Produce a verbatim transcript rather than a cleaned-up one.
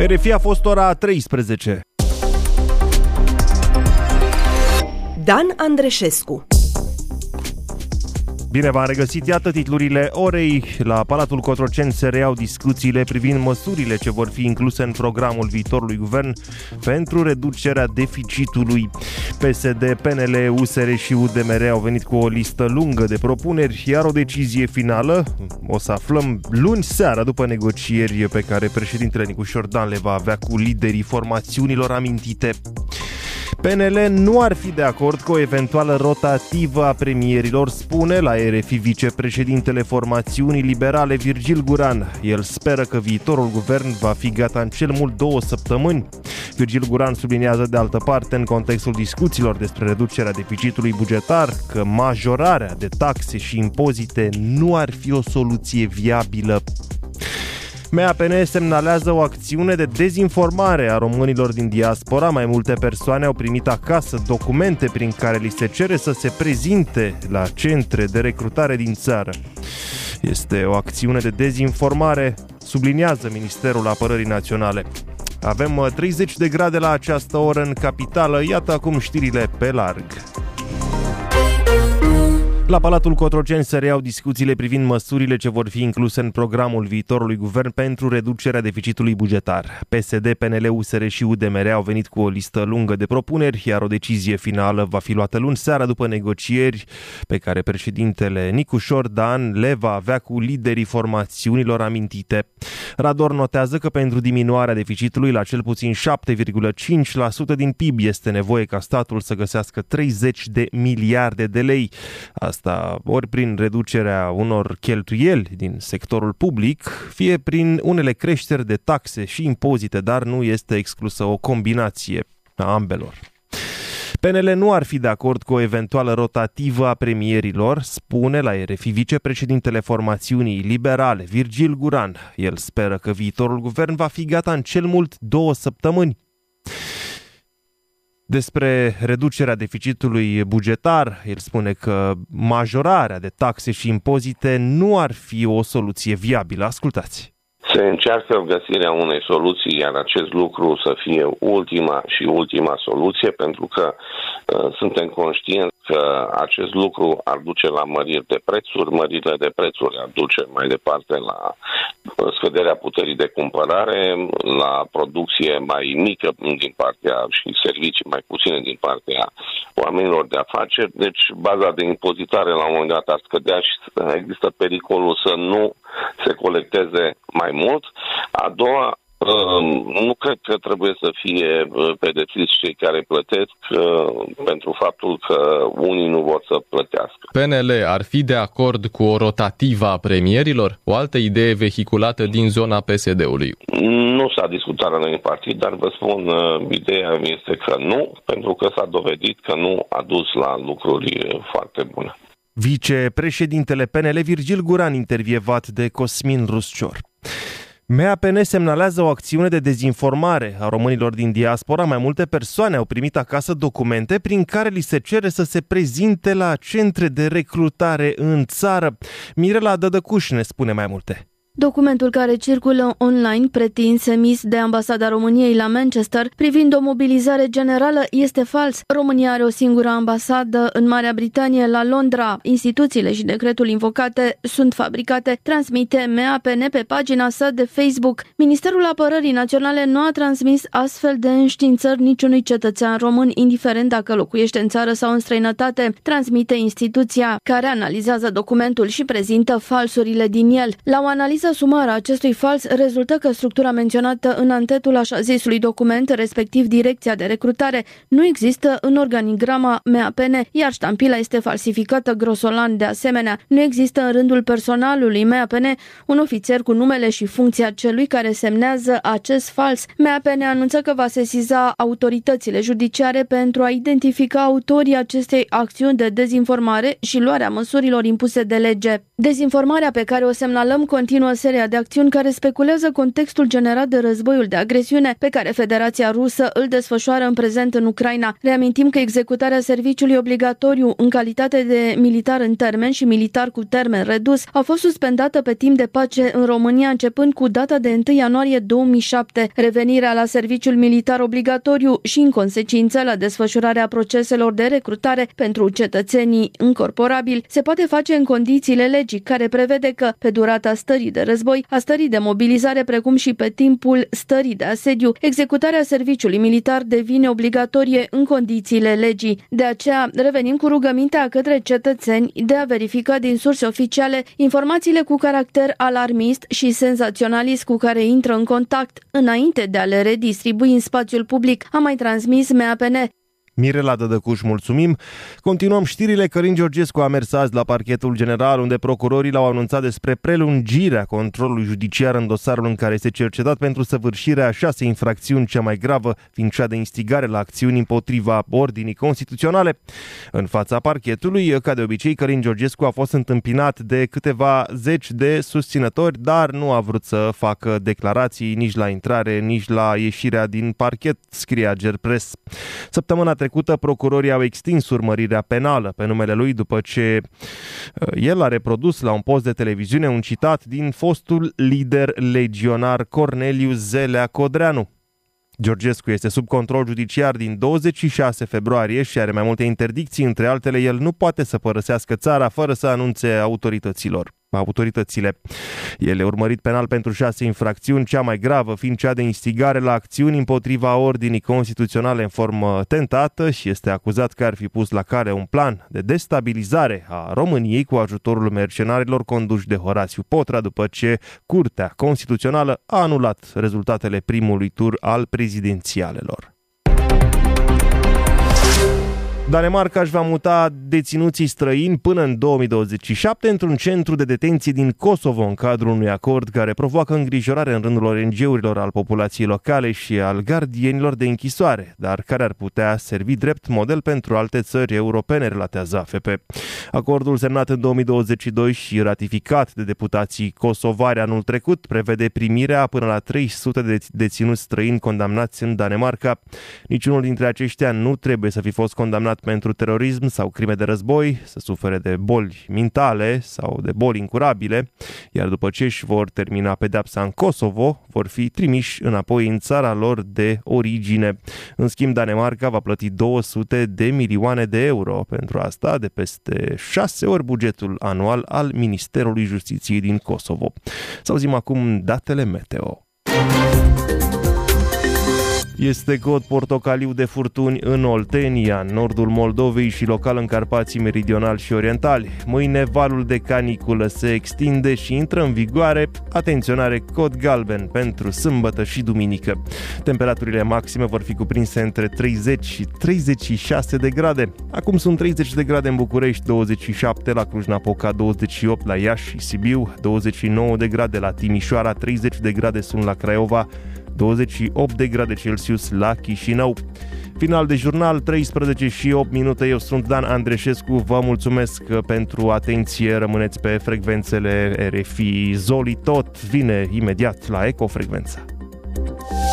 R F I a fost ora treisprezece. Dan Andreșescu. Bine v-am regăsit, iată titlurile orei. La Palatul Cotroceni se reiau discuțiile privind măsurile ce vor fi incluse în programul viitorului guvern pentru reducerea deficitului. P S D, P N L, U S R și U D M R au venit cu o listă lungă de propuneri, iar o decizie finală o să aflăm luni seara după negocieri pe care președintele Nicușor Dan le va avea cu liderii formațiunilor amintite. P N L nu ar fi de acord cu o eventuală rotativă a premierilor, spune la R F I vicepreședintele formațiunii liberale Virgil Guran. El speră că viitorul guvern va fi gata în cel mult două săptămâni. Virgil Guran subliniază de altă parte, în contextul discuțiilor despre reducerea deficitului bugetar, că majorarea de taxe și impozite nu ar fi o soluție viabilă. M A P N semnalează o acțiune de dezinformare a românilor din diaspora. Mai multe persoane au primit acasă documente prin care li se cere să se prezinte la centre de recrutare din țară. Este o acțiune de dezinformare, subliniază Ministerul Apărării Naționale. Avem treizeci de grade la această oră în capitală, iată acum știrile pe larg. La Palatul Cotroceni se reiau discuțiile privind măsurile ce vor fi incluse în programul viitorului guvern pentru reducerea deficitului bugetar. P S D, P N L, U S R și U D M R au venit cu o listă lungă de propuneri, iar o decizie finală va fi luată luni seara după negocieri pe care președintele Nicușor Dan le va avea cu liderii formațiunilor amintite. Rador notează că pentru diminuarea deficitului la cel puțin șapte virgulă cinci la sută din P I B este nevoie ca statul să găsească treizeci de miliarde de lei. Asta ori prin reducerea unor cheltuieli din sectorul public, fie prin unele creșteri de taxe și impozite, dar nu este exclusă o combinație a ambelor. P N L nu ar fi de acord cu o eventuală rotativă a premierilor, spune la R F I vicepreședintele formațiunii liberale Virgil Guran. El speră că viitorul guvern va fi gata în cel mult două săptămâni. Despre reducerea deficitului bugetar, el spune că majorarea de taxe și impozite nu ar fi o soluție viabilă. Ascultați! Se încearcă găsirea unei soluții, iar acest lucru să fie ultima și ultima soluție, pentru că uh, suntem conștienți că acest lucru ar duce la măriri de prețuri, măririle de prețuri ar duce mai departe la scăderea puterii de cumpărare, la producție mai mică din partea și servicii mai puține din partea oamenilor de afaceri. Deci baza de impozitare la un moment dat ar scădea și există pericolul să nu se colecteze mai mult. A doua, nu cred că trebuie să fie pedepsiți cei care plătesc pentru faptul că unii nu vor să plătească. P N L ar fi de acord cu o rotativă a premierilor? O altă idee vehiculată din zona P S D-ului. Nu s-a discutat la noi în partid, dar vă spun, ideea este că nu, pentru că s-a dovedit că nu a dus la lucruri foarte bune. Vicepreședintele P N L Virgil Guran, intervievat de Cosmin Ruscior. M A P N semnalează o acțiune de dezinformare a românilor din diaspora. Mai multe persoane au primit acasă documente prin care li se cere să se prezinte la centre de recrutare în țară. Mirela Dădăcuș ne spune mai multe. Documentul care circulă online, pretins emis de Ambasada României la Manchester, privind o mobilizare generală, este fals. România are o singură ambasadă în Marea Britanie, la Londra. Instituțiile și decretul invocate sunt fabricate, transmite M A P N pe pagina sa de Facebook. Ministerul Apărării Naționale nu a transmis astfel de înștiințări niciunui cetățean român, indiferent dacă locuiește în țară sau în străinătate, transmite instituția, care analizează documentul și prezintă falsurile din el. La o analiză sumară a acestui fals rezultă că structura menționată în antetul așa zisului document, respectiv direcția de recrutare, nu există în organigrama M A P N, iar ștampila este falsificată grosolan. De asemenea, nu există în rândul personalului M A P N un ofițer cu numele și funcția celui care semnează acest fals. M A P N anunță că va sesiza autoritățile judiciare pentru a identifica autorii acestei acțiuni de dezinformare și luarea măsurilor impuse de lege. Dezinformarea pe care o semnalăm continuă seria de acțiuni care speculează contextul generat de războiul de agresiune pe care Federația Rusă îl desfășoară în prezent în Ucraina. Reamintim că executarea serviciului obligatoriu în calitate de militar în termen și militar cu termen redus a fost suspendată pe timp de pace în România începând cu data de întâi ianuarie două mii șapte. Revenirea la serviciul militar obligatoriu și în consecință la desfășurarea proceselor de recrutare pentru cetățenii încorporabili se poate face în condițiile legii, care prevede că, pe durata stării de război, a stării de mobilizare, precum și pe timpul stării de asediu, executarea serviciului militar devine obligatorie în condițiile legii. De aceea, revenim cu rugămintea către cetățeni de a verifica din surse oficiale informațiile cu caracter alarmist și senzaționalist cu care intră în contact înainte de a le redistribui în spațiul public, a mai transmis M A P N. Mirela Dădăcuș, mulțumim. Continuăm știrile. Călin Georgescu a mers azi la Parchetul General, unde procurorii l-au anunțat despre prelungirea controlului judiciar în dosarul în care este cercetat pentru săvârșirea a șase infracțiuni, cea mai gravă fiind cea de instigare la acțiuni împotriva ordinii constituționale. În fața parchetului, ca de obicei, Călin Georgescu a fost întâmpinat de câteva zeci de susținători, dar nu a vrut să facă declarații nici la intrare, nici la ieșirea din parchet, scrie Agerpres. Săptămâna trecută, procurorii au extins urmărirea penală pe numele lui după ce el a reprodus la un post de televiziune un citat din fostul lider legionar Corneliu Zelea Codreanu. Georgescu este sub control judiciar din douăzeci și șase februarie și are mai multe interdicții, între altele el nu poate să părăsească țara fără să anunțe autorităților. autoritățile. El e urmărit penal pentru șase infracțiuni, cea mai gravă fiind cea de instigare la acțiuni împotriva ordinii constituționale în formă tentată și este acuzat că ar fi pus la cale un plan de destabilizare a României cu ajutorul mercenarilor conduși de Horațiu Potra după ce Curtea Constituțională a anulat rezultatele primului tur al prezidențialelor. Danemarca își va muta deținuții străini până în două mii douăzeci și șapte într-un centru de detenție din Kosovo în cadrul unui acord care provoacă îngrijorare în rândul O N G-urilor, al populației locale și al gardienilor de închisoare, dar care ar putea servi drept model pentru alte țări europene, relatează A F P. Acordul semnat în două mii douăzeci și doi și ratificat de deputații kosovari anul trecut prevede primirea până la trei sute de deținuți străini condamnați în Danemarca. Niciunul dintre aceștia nu trebuie să fi fost condamnat pentru terorism sau crime de război, să sufere de boli mentale sau de boli incurabile, iar după ce își vor termina pedeapsa în Kosovo, vor fi trimiși înapoi în țara lor de origine. În schimb, Danemarca va plăti două sute de milioane de euro pentru asta, de peste șase ori bugetul anual al Ministerului Justiției din Kosovo. Să auzim acum datele meteo. Este cod portocaliu de furtuni în Oltenia, în nordul Moldovei și local în Carpații meridionali și orientali. Mâine valul de caniculă se extinde și intră în vigoare, atenționare, cod galben pentru sâmbătă și duminică. Temperaturile maxime vor fi cuprinse între treizeci și treizeci și șase de grade. Acum sunt treizeci de grade în București, douăzeci și șapte la Cluj-Napoca, douăzeci și opt la Iași și Sibiu, douăzeci și nouă de grade la Timișoara, treizeci de grade sunt la Craiova, douăzeci și opt de grade Celsius la Chișinău. Final de jurnal, treisprezece și opt minute. Eu sunt Dan Andreșescu. Vă mulțumesc pentru atenție. Rămâneți pe frecvențele R F I. Zoli tot vine imediat la Ecofrecvența.